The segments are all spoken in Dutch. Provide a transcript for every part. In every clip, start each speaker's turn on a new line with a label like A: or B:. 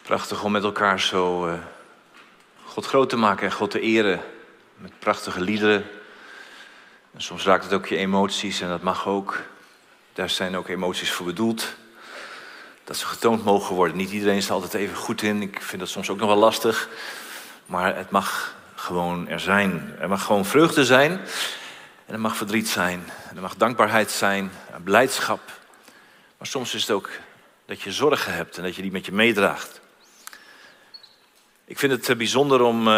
A: Prachtig om met elkaar zo God groot te maken en God te eren. Met prachtige liederen. En soms raakt het ook je emoties en dat mag ook. Daar zijn ook emoties voor bedoeld. Dat ze getoond mogen worden. Niet iedereen is er altijd even goed in. Ik vind dat soms ook nog wel lastig. Maar het mag gewoon er zijn. Er mag gewoon vreugde zijn. En er mag verdriet zijn. En er mag dankbaarheid zijn. En blijdschap. Maar soms is het ook dat je zorgen hebt en dat je die met je meedraagt. Ik vind het bijzonder om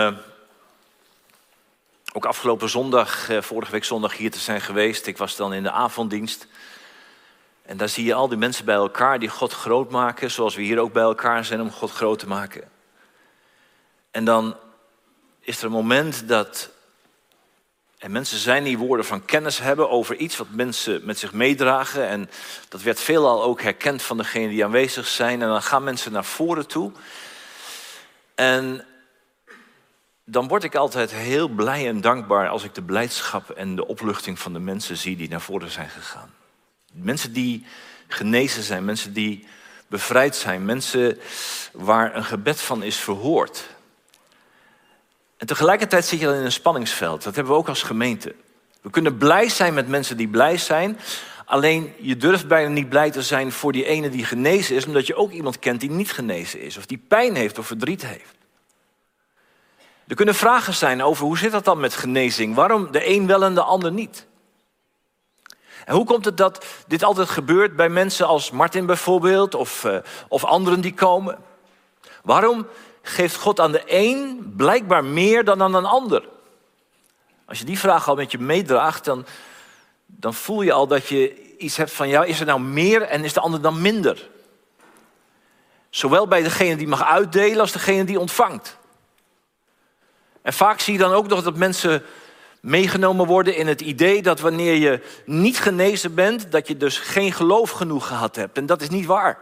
A: ook afgelopen zondag, vorige week zondag hier te zijn geweest. Ik was dan in de avonddienst. En daar zie je al die mensen bij elkaar die God groot maken. Zoals we hier ook bij elkaar zijn om God groot te maken. En dan is er een moment dat er mensen zijn die woorden van kennis hebben over iets wat mensen met zich meedragen. En dat werd veelal ook herkend van degenen die aanwezig zijn. En dan gaan mensen naar voren toe. En dan word ik altijd heel blij en dankbaar als ik de blijdschap en de opluchting van de mensen zie die naar voren zijn gegaan. Mensen die genezen zijn, mensen die bevrijd zijn, mensen waar een gebed van is verhoord. En tegelijkertijd zit je dan in een spanningsveld. Dat hebben we ook als gemeente. We kunnen blij zijn met mensen die blij zijn. Alleen je durft bijna niet blij te zijn voor die ene die genezen is, omdat je ook iemand kent die niet genezen is. Of die pijn heeft of verdriet heeft. Er kunnen vragen zijn over hoe zit dat dan met genezing? Waarom de een wel en de ander niet? En hoe komt het dat dit altijd gebeurt bij mensen als Martin bijvoorbeeld of anderen die komen? Waarom geeft God aan de een blijkbaar meer dan aan een ander? Als je die vraag al met je meedraagt, dan voel je al dat je iets hebt van, ja, is er nou meer en is de ander dan minder? Zowel bij degene die mag uitdelen als degene die ontvangt. En vaak zie je dan ook nog dat mensen meegenomen worden in het idee dat wanneer je niet genezen bent, dat je dus geen geloof genoeg gehad hebt. En dat is niet waar.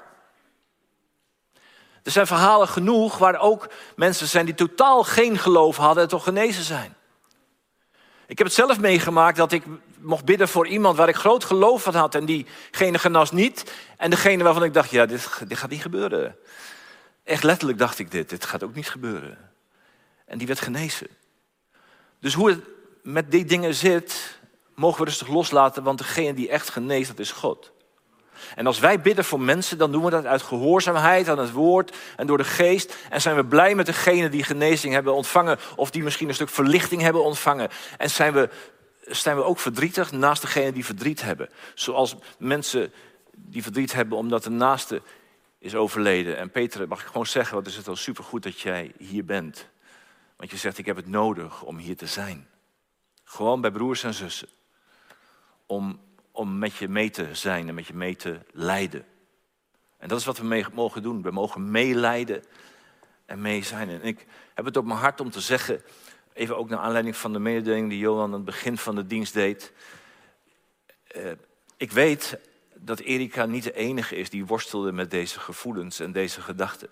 A: Er zijn verhalen genoeg waar ook mensen zijn die totaal geen geloof hadden en toch genezen zijn. Ik heb het zelf meegemaakt dat ik mocht bidden voor iemand waar ik groot geloof van had en diegene genas niet. En degene waarvan ik dacht, ja, dit gaat niet gebeuren. Echt letterlijk dacht ik dit gaat ook niet gebeuren. En die werd genezen. Dus hoe het met die dingen zit, mogen we rustig loslaten, want degene die echt geneest, dat is God. En als wij bidden voor mensen, dan doen we dat uit gehoorzaamheid aan het woord en door de geest. En zijn we blij met degene die genezing hebben ontvangen of die misschien een stuk verlichting hebben ontvangen. En zijn we ook verdrietig naast degene die verdriet hebben. Zoals mensen die verdriet hebben omdat de naaste is overleden. En Peter, mag ik gewoon zeggen, wat is het al supergoed dat jij hier bent. Want je zegt, ik heb het nodig om hier te zijn. Gewoon bij broers en zussen. Om met je mee te zijn en met je mee te lijden. En dat is wat we mogen doen. We mogen meelijden en mee zijn. En ik heb het op mijn hart om te zeggen, even ook naar aanleiding van de mededeling die Johan aan het begin van de dienst deed. Ik weet dat Erika niet de enige is die worstelde met deze gevoelens en deze gedachten.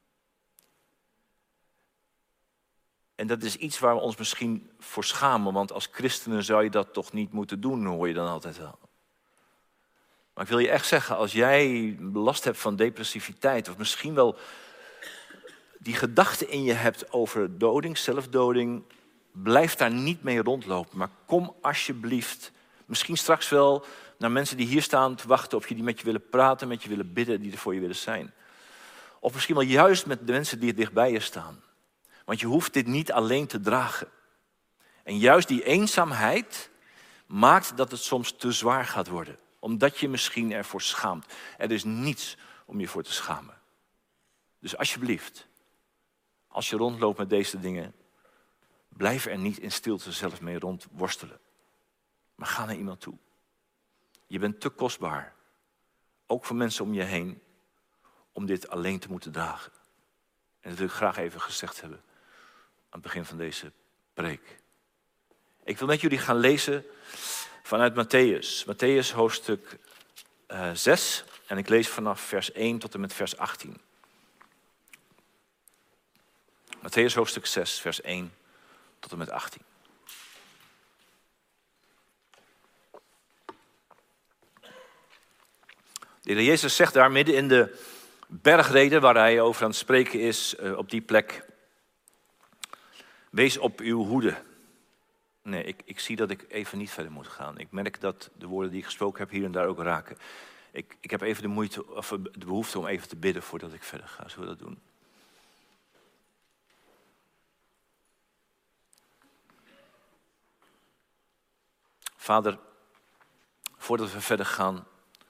A: En dat is iets waar we ons misschien voor schamen, want als christenen zou je dat toch niet moeten doen, hoor je dan altijd wel. Maar ik wil je echt zeggen, als jij last hebt van depressiviteit, of misschien wel die gedachte in je hebt over doding, zelfdoding, blijf daar niet mee rondlopen. Maar kom alsjeblieft, misschien straks wel naar mensen die hier staan te wachten, of die met je willen praten, met je willen bidden, die er voor je willen zijn. Of misschien wel juist met de mensen die dichtbij je staan. Want je hoeft dit niet alleen te dragen. En juist die eenzaamheid maakt dat het soms te zwaar gaat worden. Omdat je misschien ervoor schaamt. Er is niets om je voor te schamen. Dus alsjeblieft, als je rondloopt met deze dingen, blijf er niet in stilte zelf mee rondworstelen. Maar ga naar iemand toe. Je bent te kostbaar, ook voor mensen om je heen, om dit alleen te moeten dragen. En dat wil ik graag even gezegd hebben aan het begin van deze preek. Ik wil met jullie gaan lezen vanuit Matthäus. Matthäus hoofdstuk 6 en ik lees vanaf vers 1 tot en met vers 18. Matthäus hoofdstuk 6 vers 1 tot en met 18. De Heer Jezus zegt daar midden in de bergreden waar hij over aan het spreken is, op die plek. Wees op uw hoede. Nee, ik zie dat ik even niet verder moet gaan. Ik merk dat de woorden die ik gesproken heb hier en daar ook raken. Ik heb even de behoefte om even te bidden voordat ik verder ga. Zullen we dat doen? Vader, voordat we verder gaan,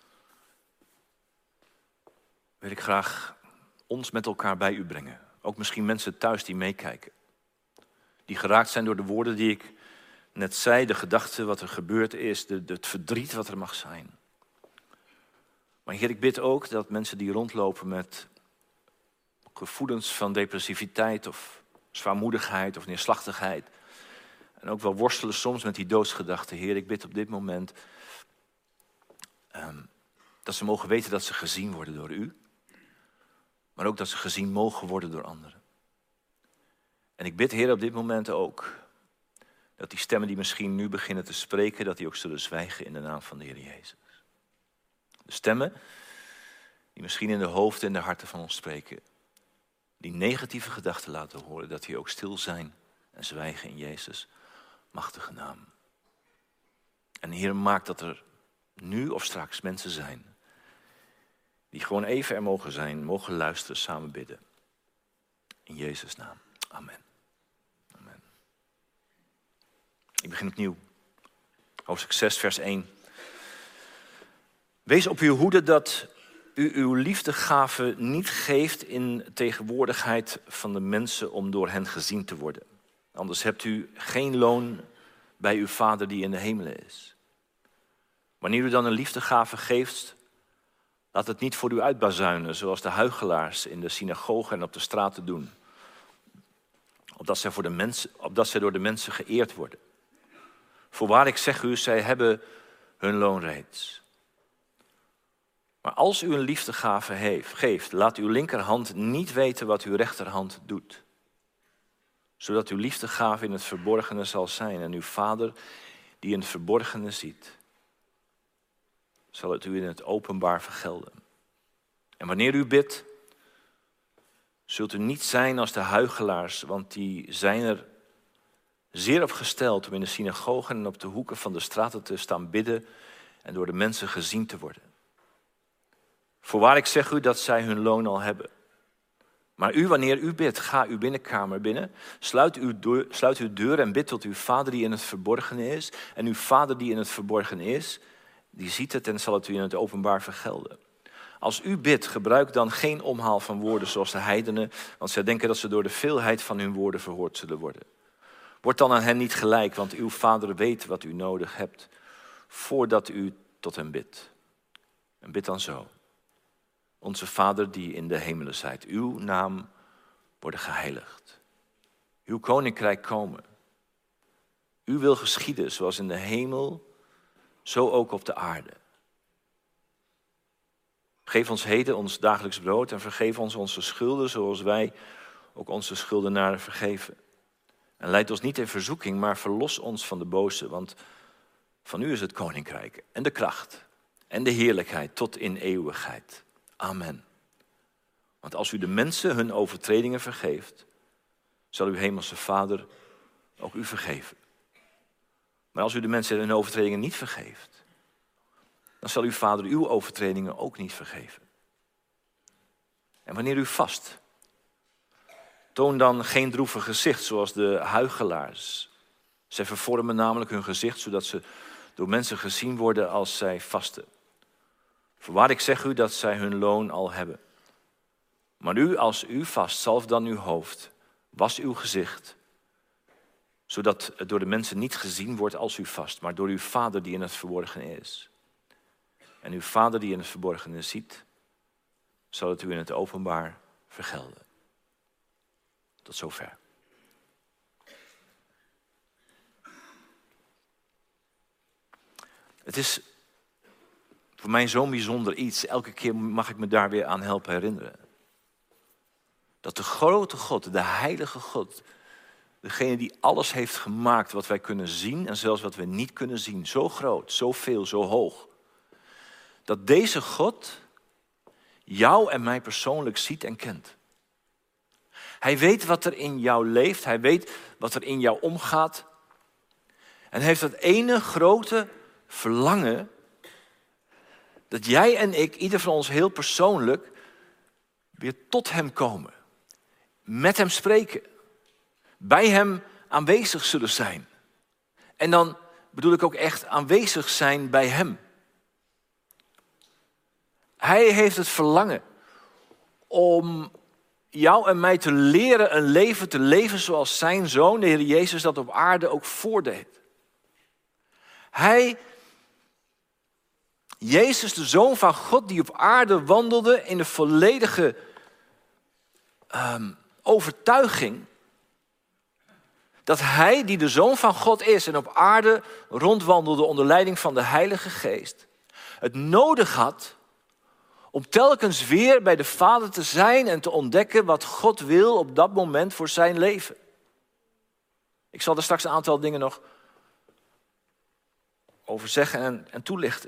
A: wil ik graag ons met elkaar bij u brengen. Ook misschien mensen thuis die meekijken. Die geraakt zijn door de woorden die ik net zei, de gedachte wat er gebeurd is, het verdriet wat er mag zijn. Maar Heer, ik bid ook dat mensen die rondlopen met gevoelens van depressiviteit of zwaarmoedigheid of neerslachtigheid, en ook wel worstelen soms met die doodsgedachten. Heer, ik bid op dit moment dat ze mogen weten dat ze gezien worden door u. Maar ook dat ze gezien mogen worden door anderen. En ik bid, Heer, op dit moment ook dat die stemmen die misschien nu beginnen te spreken, dat die ook zullen zwijgen in de naam van de Heer Jezus. De stemmen die misschien in de hoofden en de harten van ons spreken, die negatieve gedachten laten horen, dat die ook stil zijn en zwijgen in Jezus' machtige naam. En Heer, maak dat er nu of straks mensen zijn die gewoon even er mogen zijn, mogen luisteren, samen bidden. In Jezus' naam. Amen. Amen. Ik begin opnieuw. Hoofdstuk 6, vers 1. Wees op uw hoede dat u uw liefdegave niet geeft in tegenwoordigheid van de mensen om door hen gezien te worden. Anders hebt u geen loon bij uw Vader die in de hemelen is. Wanneer u dan een liefdegave geeft, laat het niet voor u uitbazuinen, zoals de huichelaars in de synagogen en op de straten doen. Opdat zij door de mensen geëerd worden. Voorwaar ik zeg u, zij hebben hun loon reeds. Maar als u een liefdegave geeft, laat uw linkerhand niet weten wat uw rechterhand doet. Zodat uw liefdegave in het verborgene zal zijn. En uw Vader, die in het verborgene ziet, zal het u in het openbaar vergelden. En wanneer u bidt, zult u niet zijn als de huichelaars, want die zijn er zeer op gesteld om in de synagogen en op de hoeken van de straten te staan bidden en door de mensen gezien te worden. Voorwaar ik zeg u dat zij hun loon al hebben. Maar u, wanneer u bidt, ga uw binnenkamer binnen, sluit uw deur en bid tot uw Vader die in het verborgene is. En uw Vader die in het verborgene is, die ziet het en zal het u in het openbaar vergelden. Als u bidt, gebruik dan geen omhaal van woorden zoals de heidenen, want zij denken dat ze door de veelheid van hun woorden verhoord zullen worden. Word dan aan hen niet gelijk, want uw Vader weet wat u nodig hebt, voordat u tot hem bidt. En bid dan zo. Onze Vader die in de hemelen zijt, uw naam worden geheiligd. Uw koninkrijk komen. Uw wil geschieden, zoals in de hemel, zo ook op de aarde. Geef ons heden ons dagelijks brood en vergeef ons onze schulden, zoals wij ook onze schuldenaren vergeven. En leid ons niet in verzoeking, maar verlos ons van de boze, want van u is het koninkrijk en de kracht en de heerlijkheid tot in eeuwigheid. Amen. Want als u de mensen hun overtredingen vergeeft, zal uw hemelse Vader ook u vergeven. Maar als u de mensen hun overtredingen niet vergeeft, dan zal uw Vader uw overtredingen ook niet vergeven. En wanneer u vast, toon dan geen droevig gezicht zoals de huichelaars. Zij vervormen namelijk hun gezicht zodat ze door mensen gezien worden als zij vasten. Voorwaar ik zeg u dat zij hun loon al hebben. Maar u, als u vast, zalf dan uw hoofd, was uw gezicht, zodat het door de mensen niet gezien wordt als u vast, maar door uw Vader die in het verborgene is. En uw Vader die in het verborgene ziet, zal het u in het openbaar vergelden. Tot zover. Het is voor mij zo'n bijzonder iets. Elke keer mag ik me daar weer aan helpen herinneren. Dat de grote God, de heilige God, degene die alles heeft gemaakt wat wij kunnen zien en zelfs wat we niet kunnen zien, zo groot, zo veel, zo hoog. Dat deze God jou en mij persoonlijk ziet en kent. Hij weet wat er in jou leeft. Hij weet wat er in jou omgaat. En heeft dat ene grote verlangen dat jij en ik, ieder van ons heel persoonlijk, weer tot hem komen. Met hem spreken. Bij hem aanwezig zullen zijn. En dan bedoel ik ook echt aanwezig zijn bij hem. Hij heeft het verlangen om jou en mij te leren een leven te leven zoals zijn Zoon, de Heer Jezus, dat op aarde ook voordeed. Jezus, de Zoon van God, die op aarde wandelde in de volledige overtuiging dat hij, die de Zoon van God is en op aarde rondwandelde onder leiding van de Heilige Geest, het nodig had om telkens weer bij de Vader te zijn en te ontdekken wat God wil op dat moment voor zijn leven. Ik zal er straks een aantal dingen nog over zeggen en toelichten.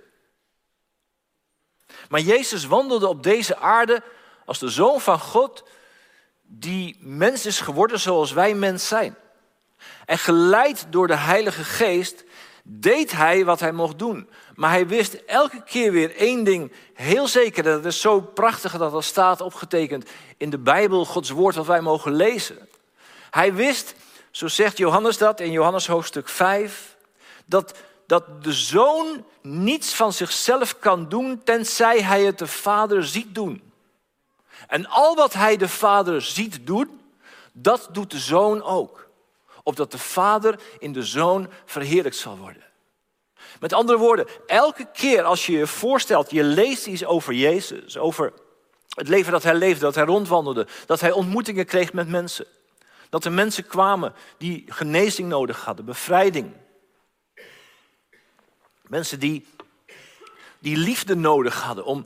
A: Maar Jezus wandelde op deze aarde als de Zoon van God die mens is geworden zoals wij mens zijn. En geleid door de Heilige Geest deed hij wat hij mocht doen. Maar hij wist elke keer weer één ding heel zeker. Dat is zo prachtig dat staat opgetekend in de Bijbel, Gods woord wat wij mogen lezen. Hij wist, zo zegt Johannes dat in Johannes hoofdstuk 5, dat de Zoon niets van zichzelf kan doen tenzij hij het de Vader ziet doen. En al wat hij de Vader ziet doen, dat doet de Zoon ook. Opdat de Vader in de Zoon verheerlijkt zal worden. Met andere woorden, elke keer als je je voorstelt, je leest iets over Jezus, over het leven dat hij leefde, dat hij rondwandelde, dat hij ontmoetingen kreeg met mensen. Dat er mensen kwamen die genezing nodig hadden, bevrijding. Mensen die liefde nodig hadden,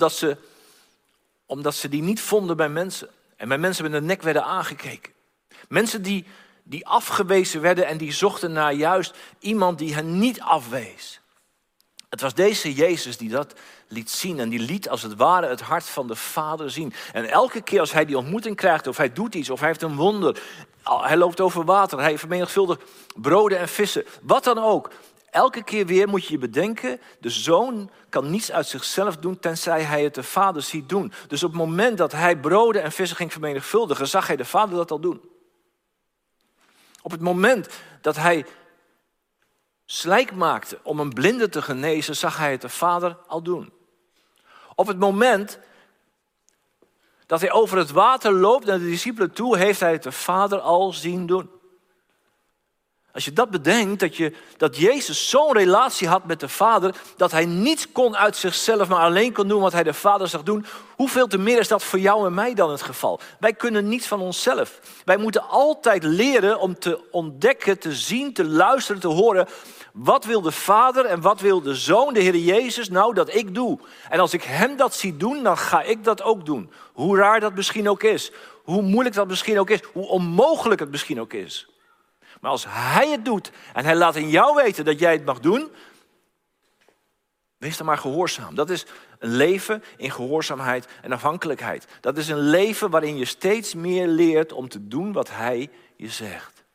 A: omdat ze die niet vonden bij mensen. En bij mensen met de nek werden aangekeken. Mensen die afgewezen werden en die zochten naar juist iemand die hen niet afwees. Het was deze Jezus die dat liet zien en die liet als het ware het hart van de Vader zien. En elke keer als hij die ontmoeting krijgt of hij doet iets of hij heeft een wonder, hij loopt over water, hij vermenigvuldigt broden en vissen, wat dan ook. Elke keer weer moet je je bedenken, de Zoon kan niets uit zichzelf doen tenzij hij het de Vader ziet doen. Dus op het moment dat hij broden en vissen ging vermenigvuldigen, zag hij de Vader dat al doen. Op het moment dat hij slijk maakte om een blinde te genezen, zag hij het de Vader al doen. Op het moment dat hij over het water loopt naar de discipelen toe, heeft hij het de Vader al zien doen. Als je dat bedenkt, dat Jezus zo'n relatie had met de Vader, dat hij niets kon uit zichzelf, maar alleen kon doen wat hij de Vader zag doen, hoeveel te meer is dat voor jou en mij dan het geval? Wij kunnen niets van onszelf. Wij moeten altijd leren om te ontdekken, te zien, te luisteren, te horen. Wat wil de Vader en wat wil de Zoon, de Heer Jezus, nou dat ik doe? En als ik hem dat zie doen, dan ga ik dat ook doen. Hoe raar dat misschien ook is. Hoe moeilijk dat misschien ook is. Hoe onmogelijk het misschien ook is. Maar als hij het doet en hij laat in jou weten dat jij het mag doen, wees dan maar gehoorzaam. Dat is een leven in gehoorzaamheid en afhankelijkheid. Dat is een leven waarin je steeds meer leert om te doen wat hij je zegt.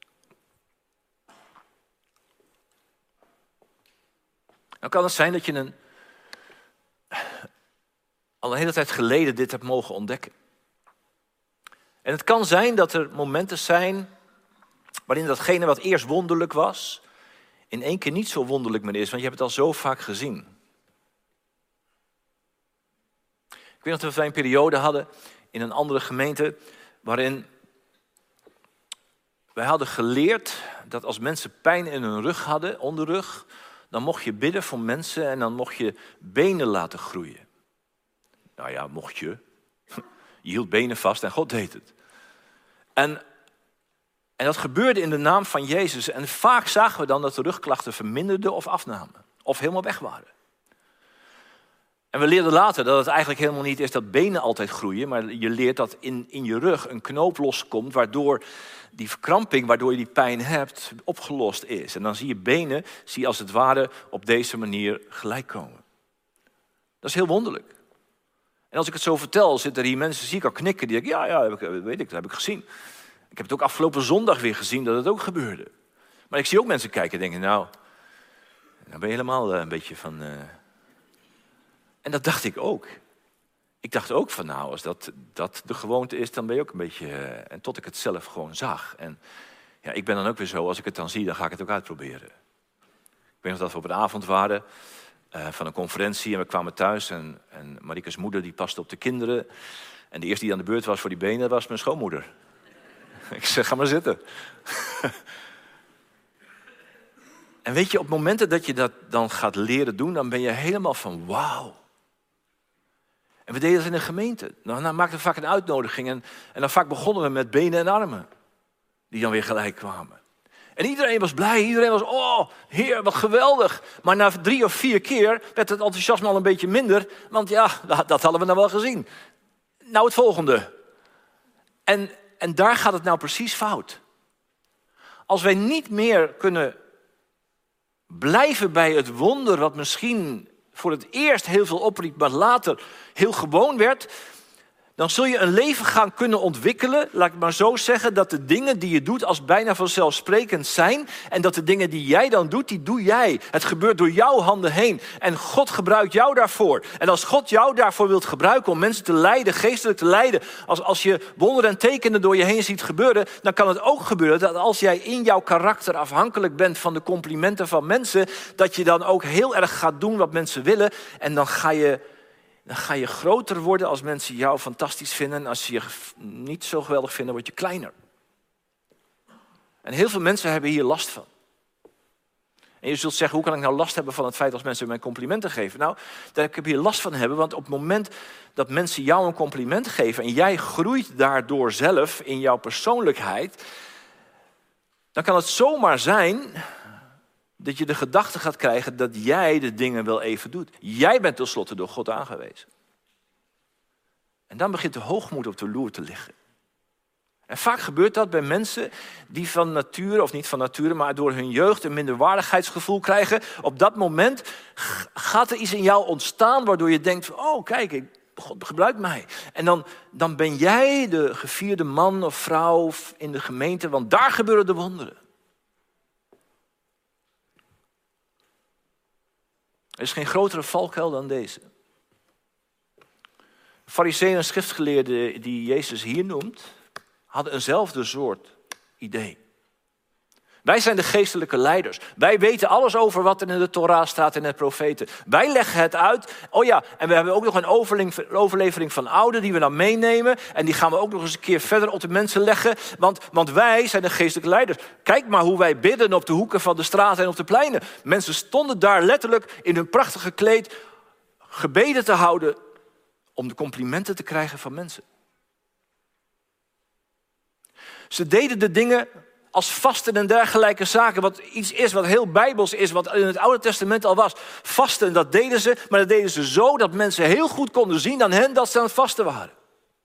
A: Dan kan het zijn dat je al een hele tijd geleden dit hebt mogen ontdekken. En het kan zijn dat er momenten zijn waarin datgene wat eerst wonderlijk was, in één keer niet zo wonderlijk meer is, want je hebt het al zo vaak gezien. Ik weet nog dat wij een periode hadden in een andere gemeente, waarin wij hadden geleerd dat als mensen pijn in hun rug hadden, onderrug, dan mocht je bidden voor mensen en dan mocht je benen laten groeien. Nou ja, mocht je. Je hield benen vast en God deed het. En dat gebeurde in de naam van Jezus. En vaak zagen we dan dat de rugklachten verminderden of afnamen. Of helemaal weg waren. En we leerden later dat het eigenlijk helemaal niet is dat benen altijd groeien. Maar je leert dat in je rug een knoop loskomt. Waardoor die verkramping, waardoor je die pijn hebt, opgelost is. En dan zie je benen, als het ware op deze manier gelijk komen. Dat is heel wonderlijk. En als ik het zo vertel, zitten er hier mensen, zie ik al knikken. Die denken, ja, dat heb ik gezien. Ik heb het ook afgelopen zondag weer gezien dat het ook gebeurde. Maar ik zie ook mensen kijken en denken, nou ben je helemaal een beetje van... En dat dacht ik ook. Ik dacht ook van, nou, als dat de gewoonte is, dan ben je ook een beetje... En tot ik het zelf gewoon zag. En ja, ik ben dan ook weer zo, als ik het dan zie, dan ga ik het ook uitproberen. Ik weet nog dat we op een avond waren van een conferentie en we kwamen thuis. En Marike's moeder die paste op de kinderen. En de eerste die aan de beurt was voor die benen, was mijn schoonmoeder. Ik zeg, ga maar zitten. En weet je, op momenten dat je dat dan gaat leren doen, dan ben je helemaal van wauw. En we deden dat in een gemeente. Dan maakten we vaak een uitnodiging en dan vaak begonnen we met benen en armen. Die dan weer gelijk kwamen. En iedereen was blij, iedereen was, oh Heer, wat geweldig. Maar na 3 of 4 keer werd het enthousiasme al een beetje minder. Want ja, dat hadden we nou wel gezien. Nou het volgende. En daar gaat het nou precies fout. Als wij niet meer kunnen blijven bij het wonder wat misschien voor het eerst heel veel opriep, maar later heel gewoon werd, dan zul je een leven gaan kunnen ontwikkelen, laat ik maar zo zeggen, dat de dingen die je doet als bijna vanzelfsprekend zijn en dat de dingen die jij dan doet, die doe jij. Het gebeurt door jouw handen heen en God gebruikt jou daarvoor. En als God jou daarvoor wilt gebruiken om mensen te leiden, geestelijk te leiden, als je wonderen en tekenen door je heen ziet gebeuren, dan kan het ook gebeuren dat als jij in jouw karakter afhankelijk bent van de complimenten van mensen, dat je dan ook heel erg gaat doen wat mensen willen en dan ga je groter worden als mensen jou fantastisch vinden. En als ze je niet zo geweldig vinden, word je kleiner. En heel veel mensen hebben hier last van. En je zult zeggen, hoe kan ik nou last hebben van het feit als mensen mij complimenten geven? Nou, daar heb ik hier last van hebben, want op het moment dat mensen jou een compliment geven en jij groeit daardoor zelf in jouw persoonlijkheid, dan kan het zomaar zijn dat je de gedachte gaat krijgen dat jij de dingen wel even doet. Jij bent tenslotte door God aangewezen. En dan begint de hoogmoed op de loer te liggen. En vaak gebeurt dat bij mensen die van nature, of niet van nature, maar door hun jeugd een minderwaardigheidsgevoel krijgen. Op dat moment gaat er iets in jou ontstaan waardoor je denkt, oh kijk, God gebruikt mij. En dan ben jij de gevierde man of vrouw in de gemeente, want daar gebeuren de wonderen. Er is geen grotere valkuil dan deze. Farizeeën en schriftgeleerden die Jezus hier noemt, hadden eenzelfde soort idee. Wij zijn de geestelijke leiders. Wij weten alles over wat er in de Torah staat en de profeten. Wij leggen het uit. Oh ja, en we hebben ook nog een overlevering van ouden die we dan meenemen. En die gaan we ook nog eens een keer verder op de mensen leggen. Want wij zijn de geestelijke leiders. Kijk maar hoe wij bidden op de hoeken van de straten en op de pleinen. Mensen stonden daar letterlijk in hun prachtige kleed gebeden te houden om de complimenten te krijgen van mensen. Ze deden de dingen als vasten en dergelijke zaken, wat iets is wat heel bijbels is, wat in het Oude Testament al was. Vasten, dat deden ze, maar dat deden ze zo dat mensen heel goed konden zien aan hen dat ze aan het vasten waren.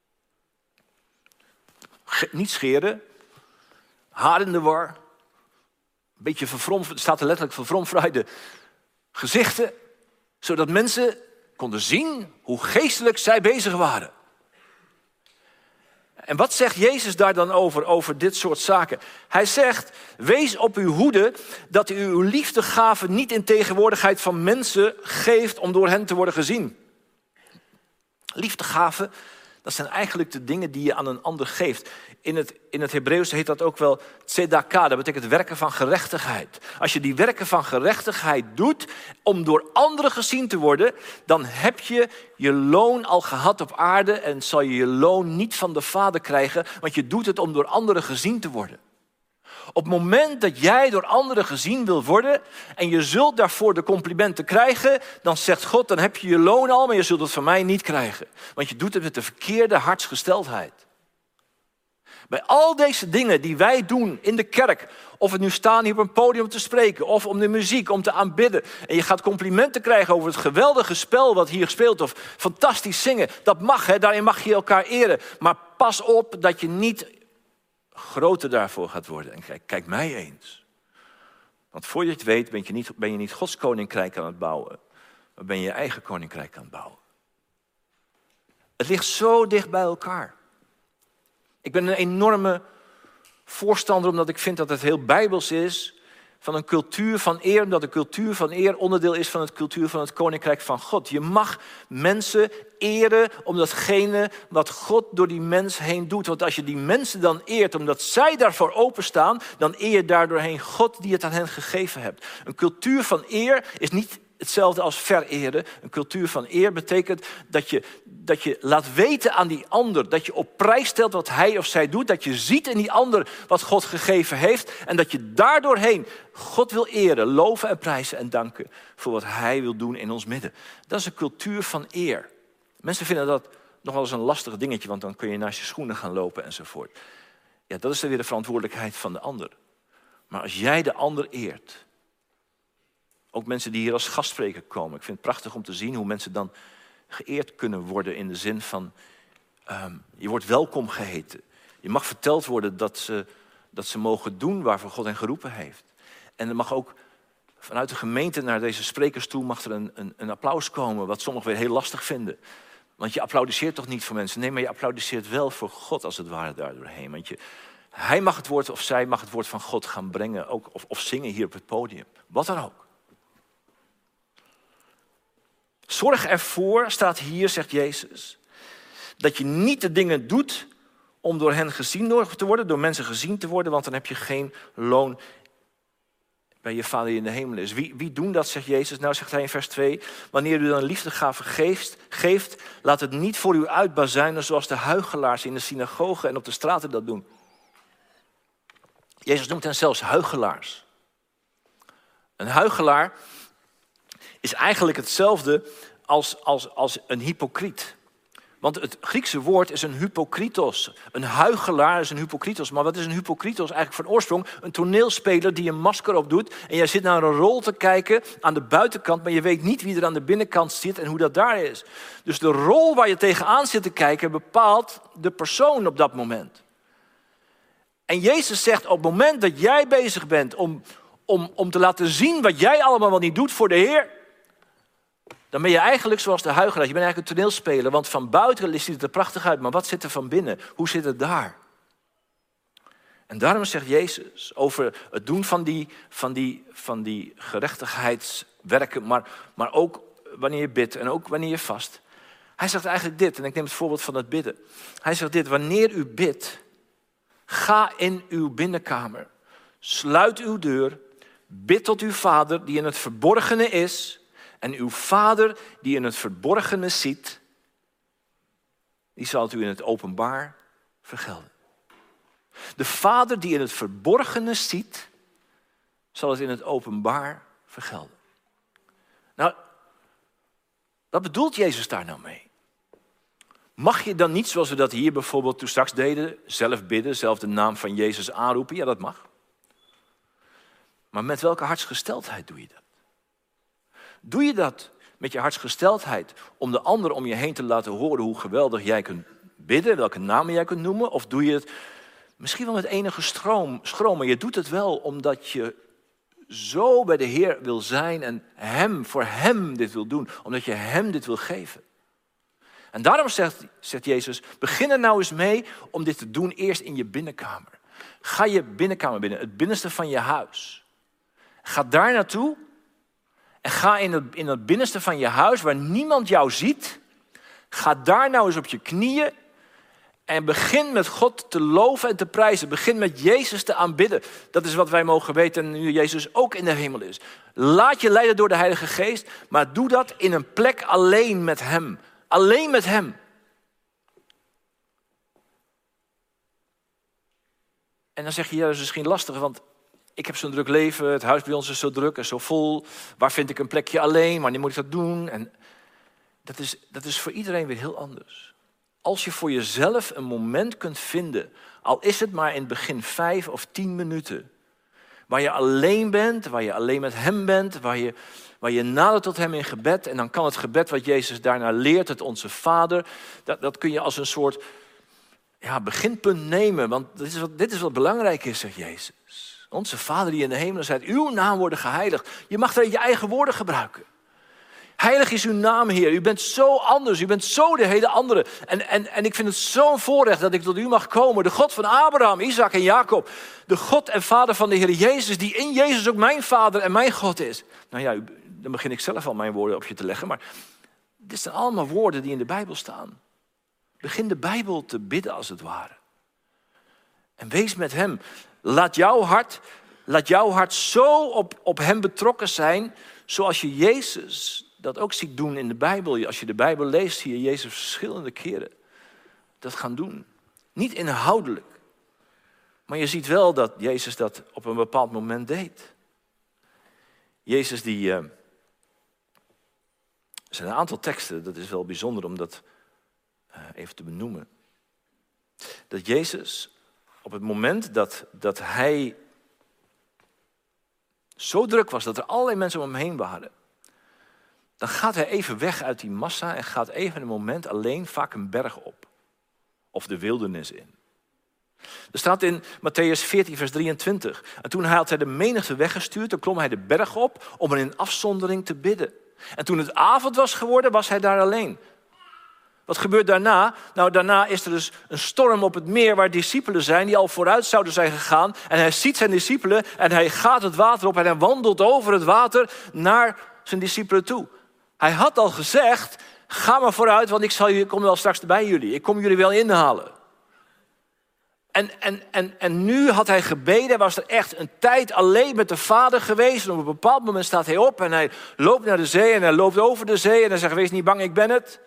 A: Niet scheren, haar in de war, een beetje verfromd, staat er letterlijk verfromfraaide gezichten, zodat mensen konden zien hoe geestelijk zij bezig waren. En wat zegt Jezus daar dan over dit soort zaken? Hij zegt, wees op uw hoede dat u uw liefdegave niet in tegenwoordigheid van mensen geeft om door hen te worden gezien. Liefdegaven, dat zijn eigenlijk de dingen die je aan een ander geeft. In het Hebreeuws heet dat ook wel tzedaka, dat betekent werken van gerechtigheid. Als je die werken van gerechtigheid doet om door anderen gezien te worden, dan heb je je loon al gehad op aarde en zal je je loon niet van de Vader krijgen, want je doet het om door anderen gezien te worden. Op het moment dat jij door anderen gezien wil worden en je zult daarvoor de complimenten krijgen, dan zegt God, dan heb je je loon al, maar je zult het van mij niet krijgen. Want je doet het met de verkeerde hartsgesteldheid. Bij al deze dingen die wij doen in de kerk, of we nu staan hier op een podium om te spreken, of om de muziek, om te aanbidden, en je gaat complimenten krijgen over het geweldige spel wat hier speelt, of fantastisch zingen, dat mag, daarin mag je elkaar eren. Maar pas op dat je niet groter daarvoor gaat worden. En kijk mij eens. Want voor je het weet ben je niet Gods koninkrijk aan het bouwen, maar ben je je eigen koninkrijk aan het bouwen. Het ligt zo dicht bij elkaar. Ik ben een enorme voorstander omdat ik vind dat het heel bijbels is van een cultuur van eer, omdat de cultuur van eer onderdeel is van de cultuur van het Koninkrijk van God. Je mag mensen eren om datgene wat God door die mens heen doet. Want als je die mensen dan eert omdat zij daarvoor openstaan, dan eer je daardoorheen God die het aan hen gegeven hebt. Een cultuur van eer is niet hetzelfde als vereren. Een cultuur van eer betekent dat je laat weten aan die ander, dat je op prijs stelt wat hij of zij doet, dat je ziet in die ander wat God gegeven heeft en dat je daardoorheen God wil eren, loven en prijzen en danken voor wat hij wil doen in ons midden. Dat is een cultuur van eer. Mensen vinden dat nog wel eens een lastig dingetje, want dan kun je naast je schoenen gaan lopen enzovoort. Ja, dat is dan weer de verantwoordelijkheid van de ander. Maar als jij de ander eert, ook mensen die hier als gastspreker komen. Ik vind het prachtig om te zien hoe mensen dan geëerd kunnen worden in de zin van, je wordt welkom geheten. Je mag verteld worden dat ze mogen doen waarvoor God hen geroepen heeft. En er mag ook vanuit de gemeente naar deze sprekers toe mag er een applaus komen, wat sommigen weer heel lastig vinden. Want je applaudisseert toch niet voor mensen? Nee, maar je applaudisseert wel voor God als het ware daardoorheen. Want hij mag het woord of zij mag het woord van God gaan brengen, ook, of zingen hier op het podium. Wat dan ook. Zorg ervoor, staat hier, zegt Jezus, dat je niet de dingen doet om door hen gezien te worden, door mensen gezien te worden, want dan heb je geen loon bij je Vader die in de hemel is. Wie doen dat, zegt Jezus? Nou, zegt hij in vers 2, wanneer u dan liefdegave geeft, laat het niet voor u uitbazuinen zoals de huichelaars in de synagogen en op de straten dat doen. Jezus noemt hen zelfs huichelaars. Een huichelaar is eigenlijk hetzelfde als een hypocriet. Want het Griekse woord is een hypokritos. Een huichelaar is een hypokritos. Maar wat is een hypokritos eigenlijk van oorsprong? Een toneelspeler die een masker op doet. En jij zit naar een rol te kijken aan de buitenkant, maar je weet niet wie er aan de binnenkant zit en hoe dat daar is. Dus de rol waar je tegenaan zit te kijken bepaalt de persoon op dat moment. En Jezus zegt op het moment dat jij bezig bent om te laten zien wat jij allemaal wel niet doet voor de Heer, dan ben je eigenlijk zoals de huichelaar. Je bent eigenlijk een toneelspeler, want van buiten ziet het er prachtig uit. Maar wat zit er van binnen? Hoe zit het daar? En daarom zegt Jezus over het doen van die gerechtigheidswerken, maar ook wanneer je bidt en ook wanneer je vast. Hij zegt eigenlijk dit, en ik neem het voorbeeld van het bidden. Hij zegt dit, wanneer u bidt, ga in uw binnenkamer, sluit uw deur, bid tot uw Vader die in het verborgene is. En uw Vader die in het verborgene ziet, die zal het u in het openbaar vergelden. De Vader die in het verborgene ziet, zal het in het openbaar vergelden. Nou, wat bedoelt Jezus daar nou mee? Mag je dan niet, zoals we dat hier bijvoorbeeld toen straks deden, zelf bidden, zelf de naam van Jezus aanroepen? Ja, dat mag. Maar met welke hartsgesteldheid doe je dat? Doe je dat met je hartsgesteldheid om de ander om je heen te laten horen hoe geweldig jij kunt bidden, welke namen jij kunt noemen? Of doe je het misschien wel met enige schroom, maar je doet het wel omdat je zo bij de Heer wil zijn en voor hem dit wil doen, omdat je hem dit wil geven. En daarom zegt Jezus, begin er nou eens mee om dit te doen eerst in je binnenkamer. Ga je binnenkamer binnen, het binnenste van je huis. Ga daar naartoe. En ga in het binnenste van je huis, waar niemand jou ziet. Ga daar nou eens op je knieën. En begin met God te loven en te prijzen. Begin met Jezus te aanbidden. Dat is wat wij mogen weten nu Jezus ook in de hemel is. Laat je leiden door de Heilige Geest. Maar doe dat in een plek alleen met hem. Alleen met hem. En dan zeg je, ja, dat is misschien lastig, want ik heb zo'n druk leven, het huis bij ons is zo druk en zo vol. Waar vind ik een plekje alleen? Wanneer moet ik dat doen? En dat is voor iedereen weer heel anders. Als je voor jezelf een moment kunt vinden, al is het maar in het begin 5 of 10 minuten, waar je alleen bent, waar je alleen met hem bent, waar je nadert tot hem in gebed. En dan kan het gebed wat Jezus daarna leert, het Onze Vader, dat kun je als een soort beginpunt nemen. Want dit is wat belangrijk is, zegt Jezus. Onze Vader die in de hemel zijt, uw naam worden geheiligd. Je mag daar je eigen woorden gebruiken. Heilig is uw naam, Heer. U bent zo anders. U bent zo de hele andere. En ik vind het zo'n voorrecht dat ik tot u mag komen. De God van Abraham, Isaac en Jacob. De God en Vader van de Heer Jezus. Die in Jezus ook mijn Vader en mijn God is. Nou ja, dan begin ik zelf al mijn woorden op je te leggen. Maar dit zijn allemaal woorden die in de Bijbel staan. Begin de Bijbel te bidden als het ware. En wees met hem. Laat jouw hart zo op hem betrokken zijn. Zoals je Jezus dat ook ziet doen in de Bijbel. Als je de Bijbel leest, zie je Jezus verschillende keren dat gaan doen. Niet inhoudelijk. Maar je ziet wel dat Jezus dat op een bepaald moment deed. Jezus die... Er zijn een aantal teksten, dat is wel bijzonder om dat even te benoemen. Dat Jezus op het moment dat hij zo druk was dat er allerlei mensen om hem heen waren. Dan gaat hij even weg uit die massa en gaat even een moment alleen vaak een berg op. Of de wildernis in. Er staat in Matthäus 14 vers 23. En toen had hij de menigte weggestuurd, toen klom hij de berg op om er in afzondering te bidden. En toen het avond was geworden, was hij daar alleen. Wat gebeurt daarna? Nou, daarna is er dus een storm op het meer waar discipelen zijn die al vooruit zouden zijn gegaan. En hij ziet zijn discipelen en hij gaat het water op en hij wandelt over het water naar zijn discipelen toe. Hij had al gezegd, ga maar vooruit, want ik kom wel straks bij jullie. Ik kom jullie wel inhalen. En nu had hij gebeden, was er echt een tijd alleen met de Vader geweest. En op een bepaald moment staat hij op en hij loopt naar de zee en hij loopt over de zee. En hij zegt, wees niet bang, ik ben het.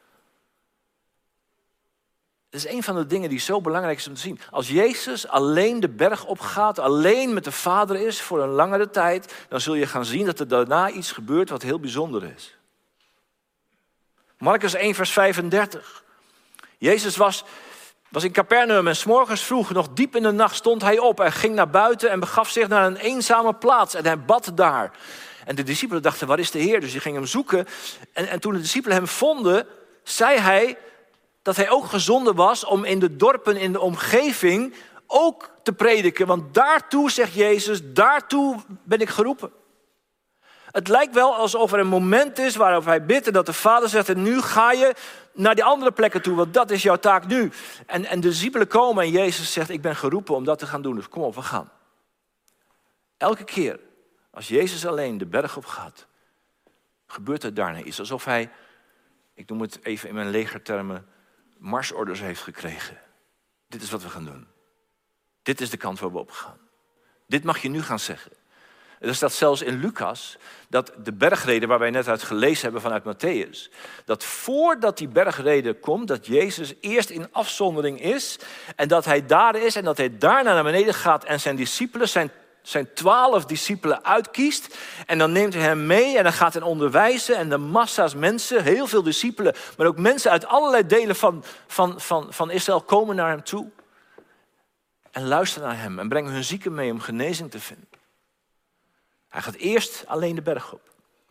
A: Dat is een van de dingen die zo belangrijk is om te zien. Als Jezus alleen de berg opgaat, alleen met de Vader is voor een langere tijd, dan zul je gaan zien dat er daarna iets gebeurt wat heel bijzonder is. Markus 1 vers 35. Jezus was in Capernaum en 's morgens vroeg, nog diep in de nacht, stond hij op en ging naar buiten en begaf zich naar een eenzame plaats en hij bad daar. En de discipelen dachten, waar is de Heer? Dus die gingen hem zoeken. En toen de discipelen hem vonden, zei hij dat hij ook gezonden was om in de dorpen in de omgeving ook te prediken. Want daartoe, zegt Jezus, daartoe ben ik geroepen. Het lijkt wel alsof er een moment is waarop hij bidt en dat de Vader zegt, en nu ga je naar die andere plekken toe, want dat is jouw taak nu. En de discipelen komen en Jezus zegt, ik ben geroepen om dat te gaan doen, dus kom op, we gaan. Elke keer als Jezus alleen de berg op gaat, gebeurt er daarna iets. Alsof hij, ik noem het even in mijn legertermen, marsorders heeft gekregen. Dit is wat we gaan doen. Dit is de kant waar we op gaan. Dit mag je nu gaan zeggen. Er staat zelfs in Lucas dat de bergrede waar wij net uit gelezen hebben vanuit Matthäus, dat voordat die bergrede komt, dat Jezus eerst in afzondering is en dat hij daar is en dat hij daarna naar beneden gaat en zijn discipelen, zijn 12 discipelen uitkiest. En dan neemt hij hem mee en dan gaat hij onderwijzen en de massa's mensen, heel veel discipelen, maar ook mensen uit allerlei delen van Israël komen naar hem toe en luisteren naar hem en brengen hun zieken mee om genezing te vinden. Hij gaat eerst alleen de berg op.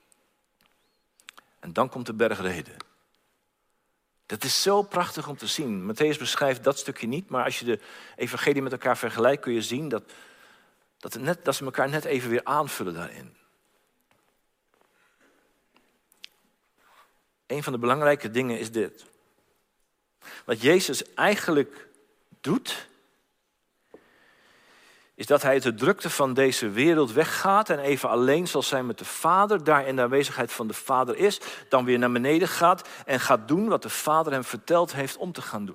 A: En dan komt de bergrede. Dat is zo prachtig om te zien. Matthäus beschrijft dat stukje niet, maar als je de evangelie met elkaar vergelijkt, kun je zien dat ze elkaar net even weer aanvullen daarin. Een van de belangrijke dingen is dit. Wat Jezus eigenlijk doet, is dat hij uit de drukte van deze wereld weggaat en even alleen zal zijn met de Vader, daar in de aanwezigheid van de Vader is, dan weer naar beneden gaat en gaat doen wat de Vader hem verteld heeft om te gaan doen.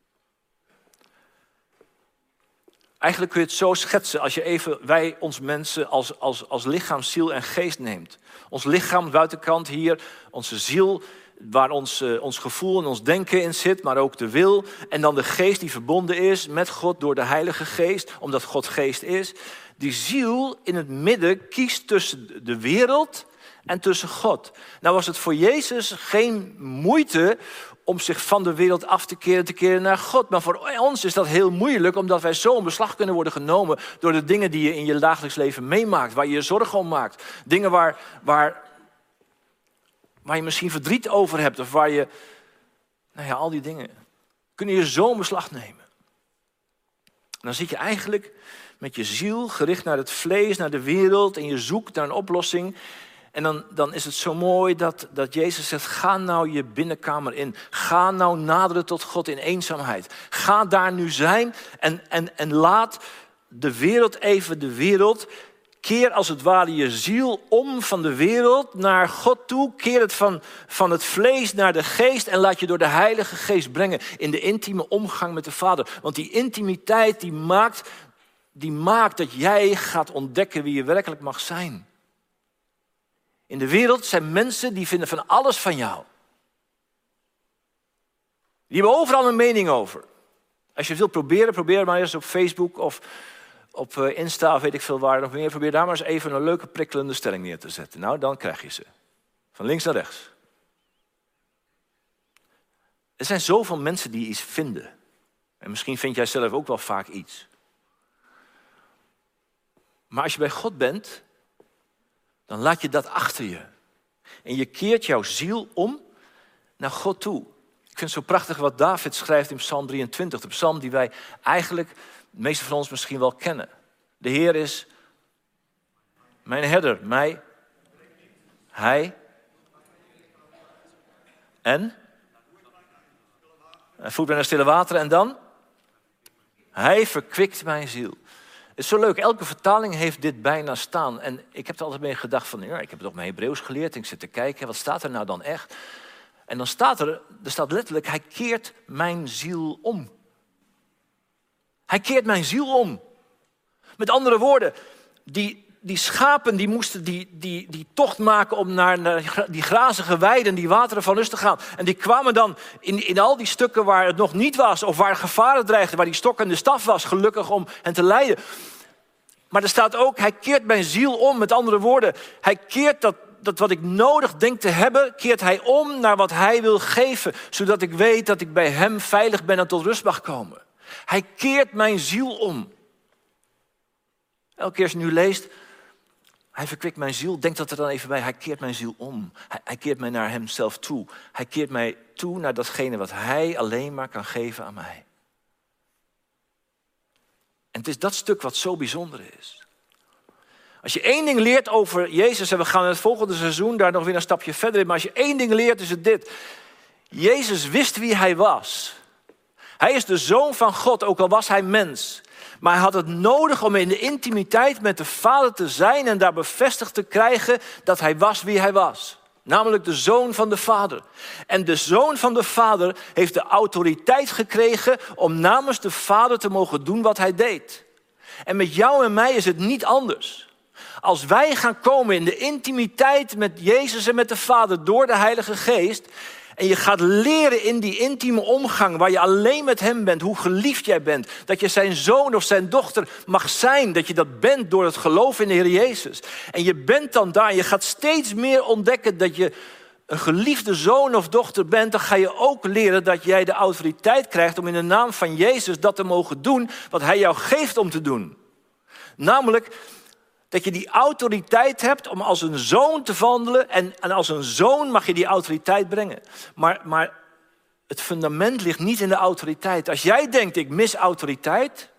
A: Eigenlijk kun je het zo schetsen als je even wij ons mensen als lichaam, ziel en geest neemt. Ons lichaam, buitenkant hier, onze ziel, waar ons gevoel en ons denken in zit, maar ook de wil. En dan de geest die verbonden is met God door de Heilige Geest, omdat God geest is. Die ziel in het midden kiest tussen de wereld en tussen God. Nou was het voor Jezus geen moeite om zich van de wereld af te keren naar God. Maar voor ons is dat heel moeilijk, omdat wij zo in beslag kunnen worden genomen door de dingen die je in je dagelijks leven meemaakt, waar je je zorgen om maakt. Dingen waar je misschien verdriet over hebt of waar je, al die dingen kunnen je zo in beslag nemen. En dan zit je eigenlijk met je ziel gericht naar het vlees, naar de wereld en je zoekt naar een oplossing. En dan is het zo mooi dat Jezus zegt, ga nou je binnenkamer in. Ga nou naderen tot God in eenzaamheid. Ga daar nu zijn en laat de wereld even de wereld. Keer als het ware je ziel om van de wereld naar God toe. Keer het van het vlees naar de geest en laat je door de Heilige Geest brengen in de intieme omgang met de Vader. Want die intimiteit die maakt dat jij gaat ontdekken wie je werkelijk mag zijn. In de wereld zijn mensen die vinden van alles van jou. Die hebben overal een mening over. Als je het wilt proberen, probeer maar eens op Facebook of op Insta of weet ik veel waar nog meer. Probeer daar maar eens even een leuke prikkelende stelling neer te zetten. Nou, dan krijg je ze. Van links naar rechts. Er zijn zoveel mensen die iets vinden. En misschien vind jij zelf ook wel vaak iets. Maar als je bij God bent, dan laat je dat achter je. En je keert jouw ziel om naar God toe. Ik vind het zo prachtig wat David schrijft in Psalm 23. De psalm die wij eigenlijk, de meeste van ons misschien wel kennen. De Heer is mijn herder, hij en hij voert mij naar stille wateren en dan? Hij verkwikt mijn ziel. Het is zo leuk, elke vertaling heeft dit bijna staan. En ik heb er altijd mee gedacht van, ja, ik heb het op mijn Hebreeuws geleerd. En ik zit te kijken, wat staat er nou dan echt? En dan staat er staat letterlijk, hij keert mijn ziel om. Hij keert mijn ziel om. Met andere woorden, die schapen die moesten die tocht maken om naar die grazige weiden, die wateren van rust te gaan. En die kwamen dan in al die stukken waar het nog niet was, of waar gevaren dreigden, waar die stok en de staf was, gelukkig om hen te leiden. Maar er staat ook, hij keert mijn ziel om. Met andere woorden, hij keert dat wat ik nodig denk te hebben, keert hij om naar wat hij wil geven. Zodat ik weet dat ik bij hem veilig ben en tot rust mag komen. Hij keert mijn ziel om. Elke keer als je nu leest, hij verkwikt mijn ziel, denk dat er dan even bij, hij keert mijn ziel om. Hij keert mij naar hemzelf toe. Hij keert mij toe naar datgene wat hij alleen maar kan geven aan mij. En het is dat stuk wat zo bijzonder is. Als je één ding leert over Jezus, en we gaan in het volgende seizoen daar nog weer een stapje verder in, maar als je één ding leert is het dit. Jezus wist wie hij was. Hij is de Zoon van God, ook al was hij mens. Maar hij had het nodig om in de intimiteit met de Vader te zijn en daar bevestigd te krijgen dat hij was wie hij was. Namelijk de Zoon van de Vader. En de Zoon van de Vader heeft de autoriteit gekregen om namens de Vader te mogen doen wat hij deed. En met jou en mij is het niet anders. Als wij gaan komen in de intimiteit met Jezus en met de Vader door de Heilige Geest, en je gaat leren in die intieme omgang waar je alleen met hem bent, hoe geliefd jij bent. Dat je zijn zoon of zijn dochter mag zijn. Dat je dat bent door het geloof in de Heer Jezus. En je bent dan daar. Je gaat steeds meer ontdekken dat je een geliefde zoon of dochter bent. Dan ga je ook leren dat jij de autoriteit krijgt om in de naam van Jezus dat te mogen doen wat hij jou geeft om te doen. Namelijk dat je die autoriteit hebt om als een zoon te wandelen. En als een zoon mag je die autoriteit brengen. Maar het fundament ligt niet in de autoriteit. Als jij denkt, ik mis autoriteit.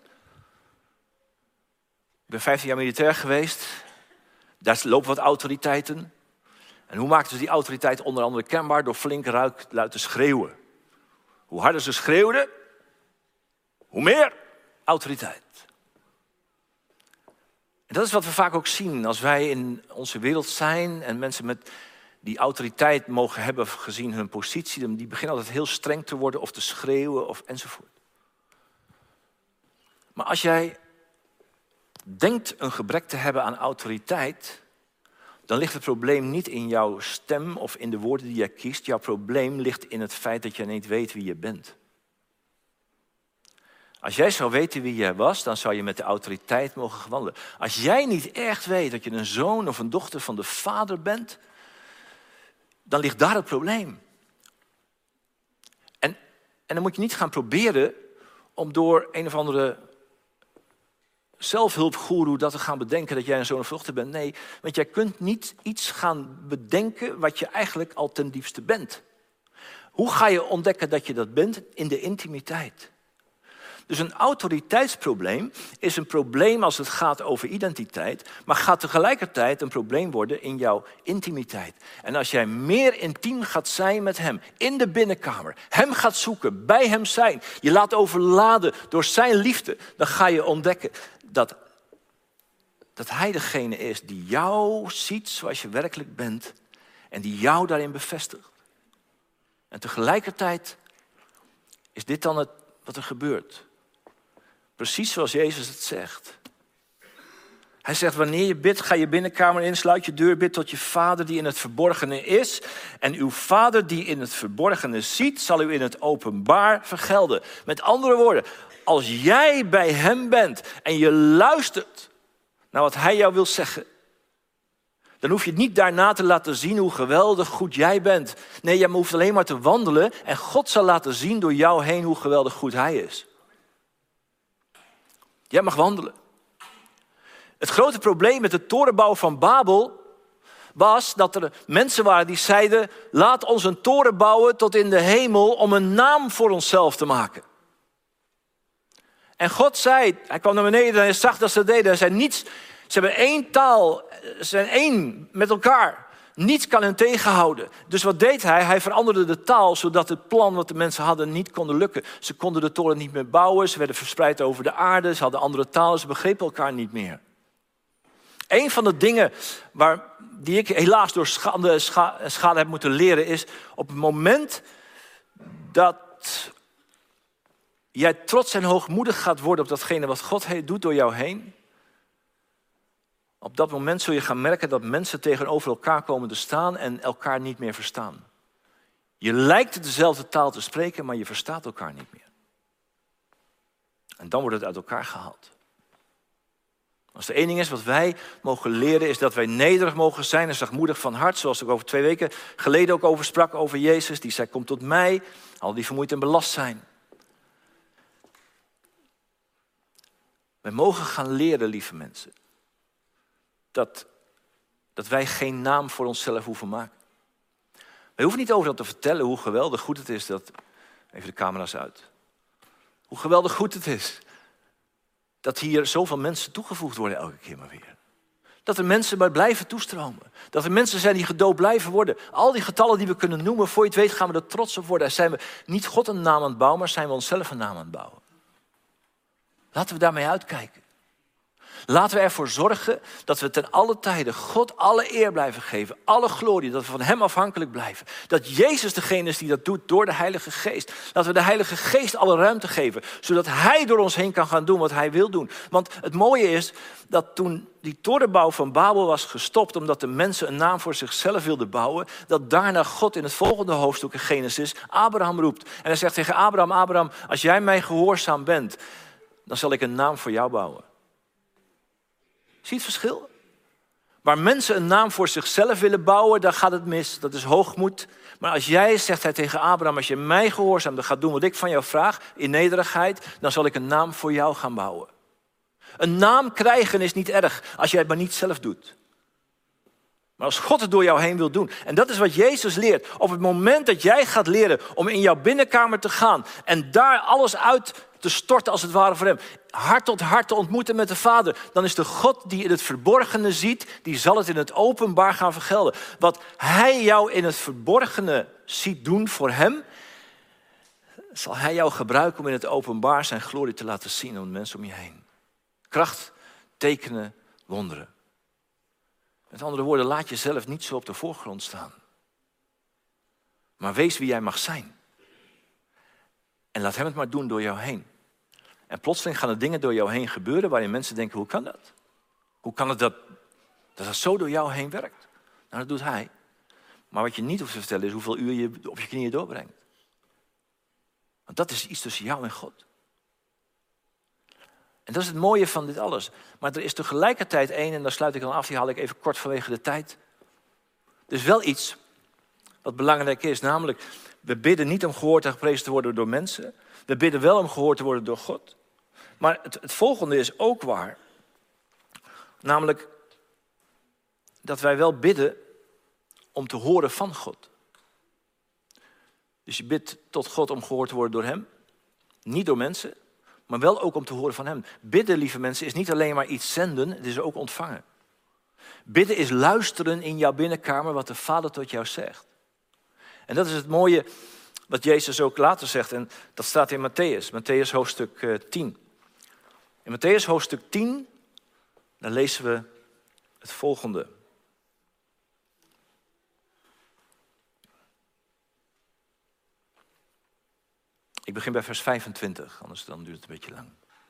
A: Ik ben 15 jaar militair geweest. Daar lopen wat autoriteiten. En hoe maakten ze die autoriteit onder andere kenbaar? Door flink luid te schreeuwen. Hoe harder ze schreeuwden, hoe meer autoriteit. En dat is wat we vaak ook zien als wij in onze wereld zijn en mensen met die autoriteit mogen hebben gezien hun positie. Die beginnen altijd heel streng te worden of te schreeuwen of enzovoort. Maar als jij denkt een gebrek te hebben aan autoriteit, dan ligt het probleem niet in jouw stem of in de woorden die jij kiest. Jouw probleem ligt in het feit dat je niet weet wie je bent. Als jij zou weten wie jij was, dan zou je met de autoriteit mogen wandelen. Als jij niet echt weet dat je een zoon of een dochter van de Vader bent, dan ligt daar het probleem. En dan moet je niet gaan proberen om door een of andere zelfhulpgoeroe dat te gaan bedenken dat jij een zoon of dochter bent. Nee, want jij kunt niet iets gaan bedenken wat je eigenlijk al ten diepste bent. Hoe ga je ontdekken dat je dat bent? In de intimiteit. Dus een autoriteitsprobleem is een probleem als het gaat over identiteit, maar gaat tegelijkertijd een probleem worden in jouw intimiteit. En als jij meer intiem gaat zijn met hem, in de binnenkamer, hem gaat zoeken, bij hem zijn, je laat overladen door zijn liefde, dan ga je ontdekken dat hij degene is die jou ziet zoals je werkelijk bent en die jou daarin bevestigt. En tegelijkertijd is dit dan wat er gebeurt. Precies zoals Jezus het zegt. Hij zegt, wanneer je bidt, ga je binnenkamer in, sluit je deur, bid tot je Vader die in het verborgene is. En uw Vader die in het verborgene ziet, zal u in het openbaar vergelden. Met andere woorden, als jij bij hem bent en je luistert naar wat hij jou wil zeggen, dan hoef je het niet daarna te laten zien hoe geweldig goed jij bent. Nee, jij hoeft alleen maar te wandelen en God zal laten zien door jou heen hoe geweldig goed hij is. Jij mag wandelen. Het grote probleem met de torenbouw van Babel was dat er mensen waren die zeiden, laat ons een toren bouwen tot in de hemel om een naam voor onszelf te maken. En God zei, hij kwam naar beneden en hij zag dat ze deden. Hij zei, niets, ze hebben één taal, ze zijn één met elkaar. Niets kan hen tegenhouden. Dus wat deed hij? Hij veranderde de taal, zodat het plan wat de mensen hadden niet kon lukken. Ze konden de toren niet meer bouwen, ze werden verspreid over de aarde, ze hadden andere talen, ze begrepen elkaar niet meer. Een van de dingen die ik helaas door schade heb moeten leren is, op het moment dat jij trots en hoogmoedig gaat worden op datgene wat God doet door jou heen, op dat moment zul je gaan merken dat mensen tegenover elkaar komen te staan en elkaar niet meer verstaan. Je lijkt dezelfde taal te spreken, maar je verstaat elkaar niet meer. En dan wordt het uit elkaar gehaald. Als er één ding is wat wij mogen leren, is dat wij nederig mogen zijn en zachtmoedig van hart. Zoals ik over 2 weken geleden ook over sprak, over Jezus. Die zei, kom tot mij, al die vermoeid en belast zijn. Wij mogen gaan leren, lieve mensen, dat wij geen naam voor onszelf hoeven maken. Wij hoeven niet overal te vertellen hoe geweldig goed het is dat... Even de camera's uit. Hoe geweldig goed het is dat hier zoveel mensen toegevoegd worden elke keer maar weer. Dat er mensen maar blijven toestromen. Dat er mensen zijn die gedoopt blijven worden. Al die getallen die we kunnen noemen, voor je het weet gaan we er trots op worden. En zijn we niet God een naam aan het bouwen, maar zijn we onszelf een naam aan het bouwen. Laten we daarmee uitkijken. Laten we ervoor zorgen dat we ten alle tijden God alle eer blijven geven. Alle glorie, dat we van hem afhankelijk blijven. Dat Jezus degene is die dat doet door de Heilige Geest. Laten we de Heilige Geest alle ruimte geven. Zodat hij door ons heen kan gaan doen wat hij wil doen. Want het mooie is dat toen die torenbouw van Babel was gestopt, omdat de mensen een naam voor zichzelf wilden bouwen, dat daarna God in het volgende hoofdstuk in Genesis Abraham roept. En hij zegt tegen Abraham, Abraham, als jij mij gehoorzaam bent, dan zal ik een naam voor jou bouwen. Zie je het verschil? Waar mensen een naam voor zichzelf willen bouwen, daar gaat het mis. Dat is hoogmoed. Maar als jij, zegt hij tegen Abraham, als je mij gehoorzaam gaat doen wat ik van jou vraag, in nederigheid, dan zal ik een naam voor jou gaan bouwen. Een naam krijgen is niet erg, als jij het maar niet zelf doet. Maar als God het door jou heen wil doen. En dat is wat Jezus leert. Op het moment dat jij gaat leren om in jouw binnenkamer te gaan en daar alles uit te storten als het ware voor hem. Hart tot hart te ontmoeten met de Vader. Dan is de God die in het verborgene ziet, die zal het in het openbaar gaan vergelden. Wat hij jou in het verborgene ziet doen voor hem, zal hij jou gebruiken om in het openbaar zijn glorie te laten zien aan de mensen om je heen. Kracht, tekenen, wonderen. Met andere woorden, laat jezelf niet zo op de voorgrond staan. Maar wees wie jij mag zijn. En laat hem het maar doen door jou heen. En plotseling gaan er dingen door jou heen gebeuren waarin mensen denken, hoe kan dat? Hoe kan het dat zo door jou heen werkt? Nou, dat doet hij. Maar wat je niet hoeft te vertellen is hoeveel uur je op je knieën doorbrengt. Want dat is iets tussen jou en God. En dat is het mooie van dit alles. Maar er is tegelijkertijd één, en daar sluit ik dan af, die haal ik even kort vanwege de tijd. Er is wel iets wat belangrijk is, namelijk, we bidden niet om gehoord en geprezen te worden door mensen. We bidden wel om gehoord te worden door God. Maar het volgende is ook waar. Namelijk dat wij wel bidden om te horen van God. Dus je bidt tot God om gehoord te worden door hem. Niet door mensen. maar wel ook om te horen van hem. Bidden, lieve mensen, is niet alleen maar iets zenden, het is ook ontvangen. Bidden is luisteren in jouw binnenkamer wat de Vader tot jou zegt. En dat is het mooie wat Jezus ook later zegt. En dat staat in Matthäus hoofdstuk 10. In Matthäus hoofdstuk 10, dan lezen we het volgende. Ik begin bij vers 25, anders dan duurt het een beetje lang.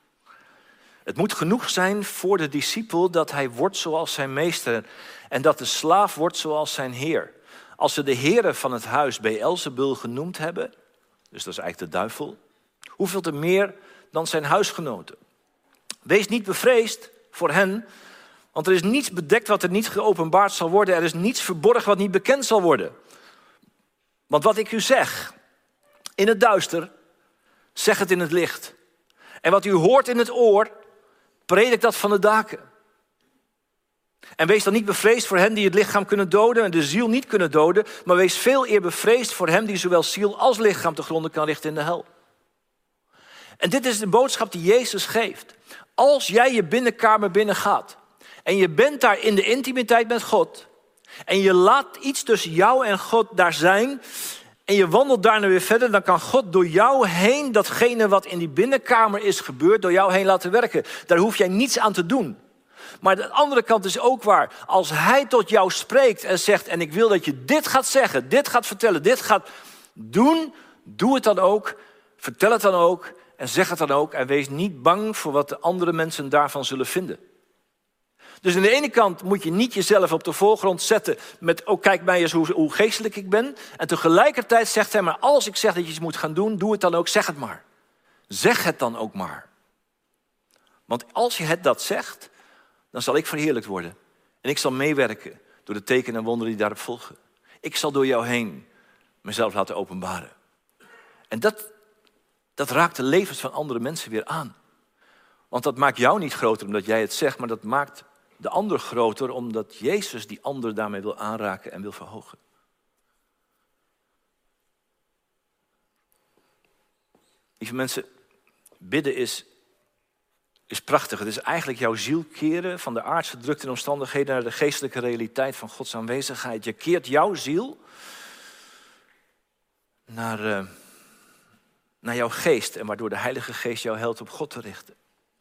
A: Het moet genoeg zijn voor de discipel dat hij wordt zoals zijn meester en dat de slaaf wordt zoals zijn heer. Als ze de heren van het huis Beelzebul genoemd hebben, dus dat is eigenlijk de duivel, hoeveel te meer dan zijn huisgenoten. Wees niet bevreesd voor hen, want er is niets bedekt wat er niet geopenbaard zal worden. Er is niets verborgen wat niet bekend zal worden. Want wat ik u zeg in het duister, zeg het in het licht. En wat u hoort in het oor, predik dat van de daken. En wees dan niet bevreesd voor hen die het lichaam kunnen doden en de ziel niet kunnen doden, maar wees veel eer bevreesd voor hem die zowel ziel als lichaam te gronden kan richten in de hel. En dit is de boodschap die Jezus geeft. Als jij je binnenkamer binnengaat en je bent daar in de intimiteit met God en je laat iets tussen jou en God daar zijn en je wandelt daarna weer verder, dan kan God door jou heen datgene wat in die binnenkamer is gebeurd, door jou heen laten werken. Daar hoef jij niets aan te doen. Maar de andere kant is ook waar. Als hij tot jou spreekt en zegt, en ik wil dat je dit gaat zeggen, dit gaat vertellen, dit gaat doen, doe het dan ook, vertel het dan ook en zeg het dan ook. En wees niet bang voor wat de andere mensen daarvan zullen vinden. Dus aan de ene kant moet je niet jezelf op de voorgrond zetten met, oh kijk mij eens hoe geestelijk ik ben. En tegelijkertijd zegt hij, maar als ik zeg dat je iets moet gaan doen, doe het dan ook, zeg het maar. Zeg het dan ook maar. Want als je dat zegt, dan zal ik verheerlijkt worden. En ik zal meewerken door de tekenen en wonderen die daarop volgen. Ik zal door jou heen mezelf laten openbaren. En dat raakt de levens van andere mensen weer aan. Want dat maakt jou niet groter omdat jij het zegt, maar dat maakt de ander groter omdat Jezus die ander daarmee wil aanraken en wil verhogen. Lieve mensen, bidden is prachtig. Het is eigenlijk jouw ziel keren van de aardse drukte en omstandigheden naar de geestelijke realiteit van Gods aanwezigheid. Je keert jouw ziel naar jouw geest en waardoor de Heilige Geest jou helpt op God te richten.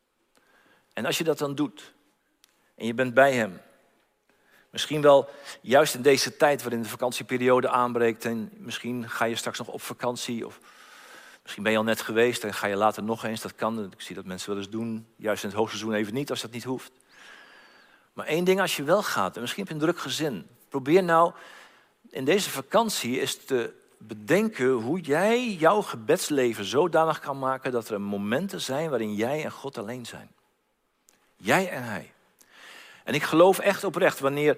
A: En als je dat dan doet en je bent bij hem, misschien wel juist in deze tijd waarin de vakantieperiode aanbreekt en misschien ga je straks nog op vakantie of misschien ben je al net geweest en ga je later nog eens. Dat kan, ik zie dat mensen wel eens doen. Juist in het hoogseizoen even niet, als dat niet hoeft. Maar één ding als je wel gaat, en misschien heb je een druk gezin. Probeer nou in deze vakantie eens te bedenken hoe jij jouw gebedsleven zodanig kan maken dat er momenten zijn waarin jij en God alleen zijn. Jij en hij. En ik geloof echt oprecht, wanneer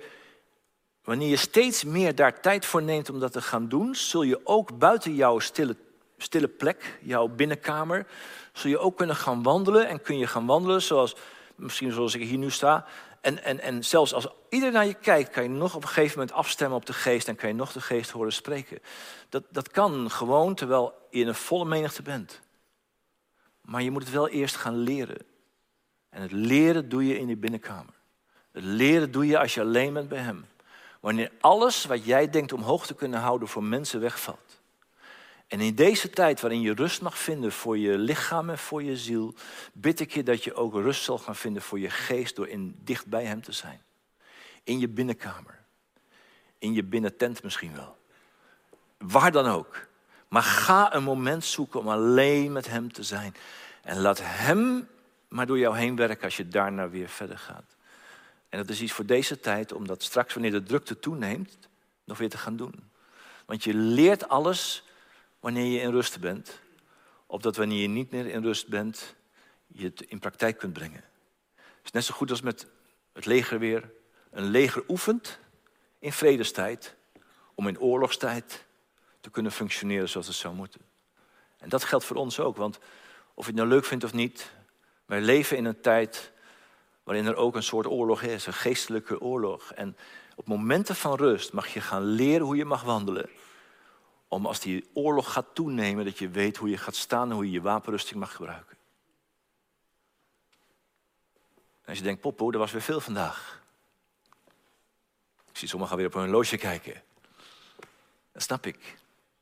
A: je steeds meer daar tijd voor neemt om dat te gaan doen, zul je ook buiten jouw stille plek, jouw binnenkamer, zul je ook kunnen gaan wandelen. En kun je gaan wandelen misschien zoals ik hier nu sta. En zelfs als iedereen naar je kijkt, kan je nog op een gegeven moment afstemmen op de geest en kan je nog de geest horen spreken. Dat kan gewoon terwijl je in een volle menigte bent. Maar je moet het wel eerst gaan leren. En het leren doe je in die binnenkamer. Het leren doe je als je alleen bent bij hem. Wanneer alles wat jij denkt omhoog te kunnen houden voor mensen wegvalt. En in deze tijd waarin je rust mag vinden voor je lichaam en voor je ziel, bid ik je dat je ook rust zal gaan vinden voor je geest door dicht bij hem te zijn. In je binnenkamer. In je binnentent misschien wel. Waar dan ook. Maar ga een moment zoeken om alleen met hem te zijn. En laat hem maar door jou heen werken als je daarna weer verder gaat. En dat is iets voor deze tijd, om dat straks wanneer de drukte toeneemt, nog weer te gaan doen. Want je leert alles wanneer je in rust bent, opdat wanneer je niet meer in rust bent, je het in praktijk kunt brengen. Het is net zo goed als met het leger weer. Een leger oefent in vredestijd om in oorlogstijd te kunnen functioneren zoals het zou moeten. En dat geldt voor ons ook, want of je het nou leuk vindt of niet, wij leven in een tijd waarin er ook een soort oorlog is, een geestelijke oorlog. En op momenten van rust mag je gaan leren hoe je mag wandelen. Om als die oorlog gaat toenemen, dat je weet hoe je gaat staan en hoe je je wapenrusting mag gebruiken. En als je denkt, popo, er was weer veel vandaag. Ik zie sommigen weer op hun horloge kijken. Dat snap ik.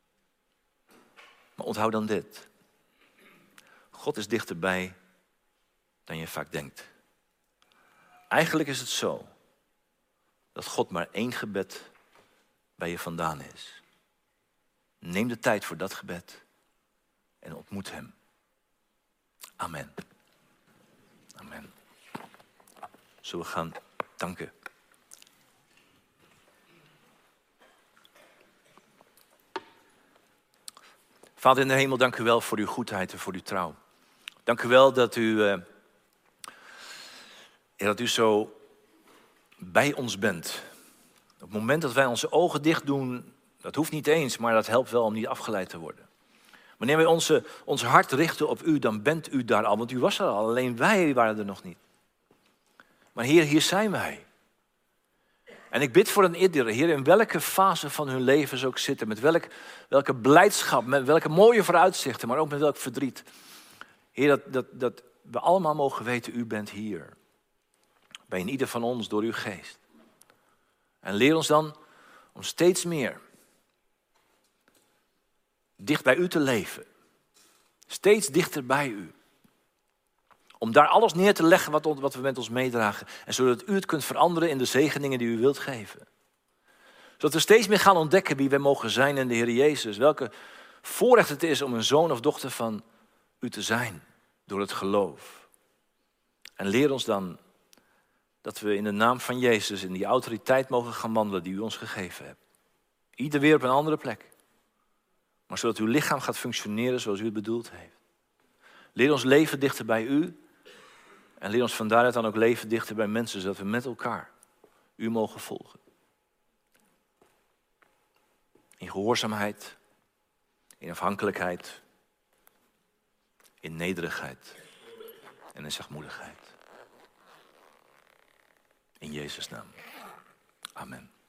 A: Maar onthoud dan dit. God is dichterbij dan je vaak denkt. Eigenlijk is het zo dat God maar 1 gebed bij je vandaan is. Neem de tijd voor dat gebed en ontmoet hem. Amen. Amen. Zullen we gaan danken? Vader in de hemel, dank u wel voor uw goedheid en voor uw trouw. Dank u wel dat u zo bij ons bent. Op het moment dat wij onze ogen dicht doen, dat hoeft niet eens, maar dat helpt wel om niet afgeleid te worden. Wanneer wij ons hart richten op u, dan bent u daar al, want u was er al, alleen wij waren er nog niet. Maar Heer, hier zijn wij. En ik bid voor een ieder, Heer, in welke fase van hun leven ze ook zitten, met welke blijdschap, met welke mooie vooruitzichten, maar ook met welk verdriet. Heer, dat we allemaal mogen weten, u bent hier. Bij in ieder van ons door uw geest. En leer ons dan om steeds meer dicht bij u te leven. Steeds dichter bij u. Om daar alles neer te leggen wat we met ons meedragen. En zodat u het kunt veranderen in de zegeningen die u wilt geven. Zodat we steeds meer gaan ontdekken wie wij mogen zijn in de Heer Jezus. Welke voorrecht het is om een zoon of dochter van u te zijn. Door het geloof. En leer ons dan dat we in de naam van Jezus in die autoriteit mogen gaan wandelen die u ons gegeven hebt. Ieder weer op een andere plek. Maar zodat uw lichaam gaat functioneren zoals u het bedoeld heeft. Leer ons leven dichter bij u. En leer ons van daaruit dan ook leven dichter bij mensen, zodat we met elkaar u mogen volgen. In gehoorzaamheid, in afhankelijkheid, in nederigheid en in zachtmoedigheid. In Jezus' naam. Amen.